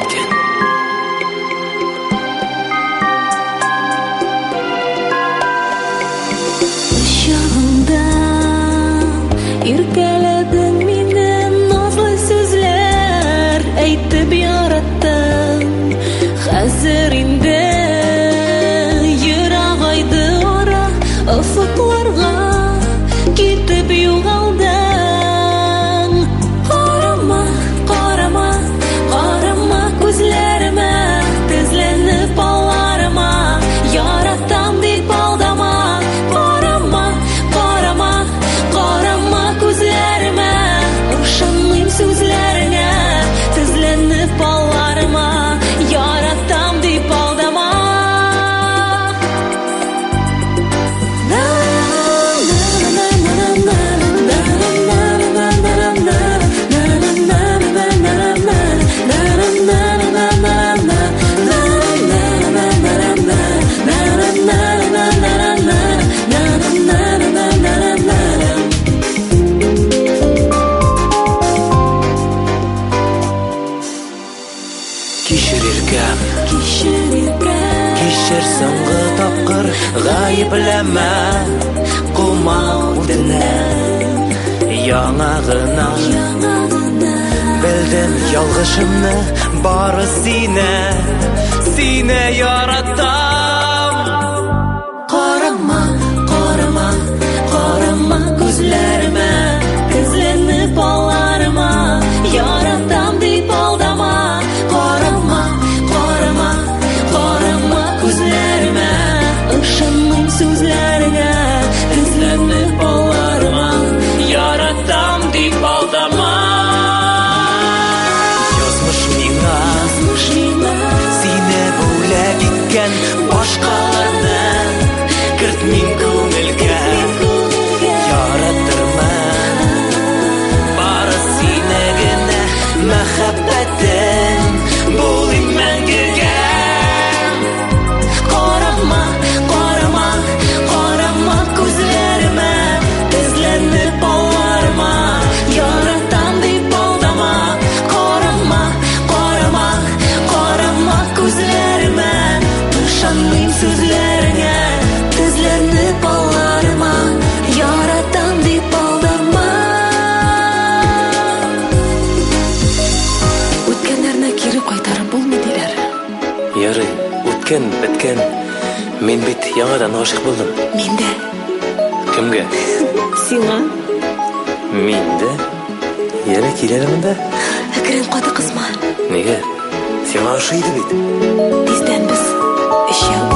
икән. Чагыңда иркәләдең мине, назлы сүзләр әйтеп яраттың. Хәзер инде ерагайды ара, офыкларга китеп югалдың. Карама, карама, карама күзләремә, тезләнеп аларыма, яратам дип алдама. Карама, карама, карама күзләремә, ышанмыйм сүзләреңә, тезләнеп аларыма, яратам дип алдама. Кичер соңгы тапкыр гаепләмә, кулма үтенәм. Яңа гына белдем ялгышымны, бары сине яратам. Карама, карама, карама күзләремә, тезләнеп аларыма, яратам дип алдама. Карама, карама, карама күзләремә, ышанмыйм сүзләреңә, тезләнеп аларыма, Яратам дип алдама. Язмыш миңа сине бүләк иткән башкаларны, кертмим күңелгә, яратырмын. Бары сине генә мәхәббәтем булыйм мәңгегә. Карама, карама, карама күзләремә, тезләнеп аларыма, яратам дип алдама. Карама, карама, карама күзләремә, ышанмыйм сүзләреңә, тезләнеп аларыма, яратам дип алдама. Үткәннәрне кире кайтарып булмый диләр. Ярый, үткән, беткән. Мин бит яңадан гашык булдым. Мин дә Кемгә? сиңа Мин дә. Яңа киләле монда. әкрен каты кызма. Нигә? Сиңа ошый иде бит. Тиздән без өчәү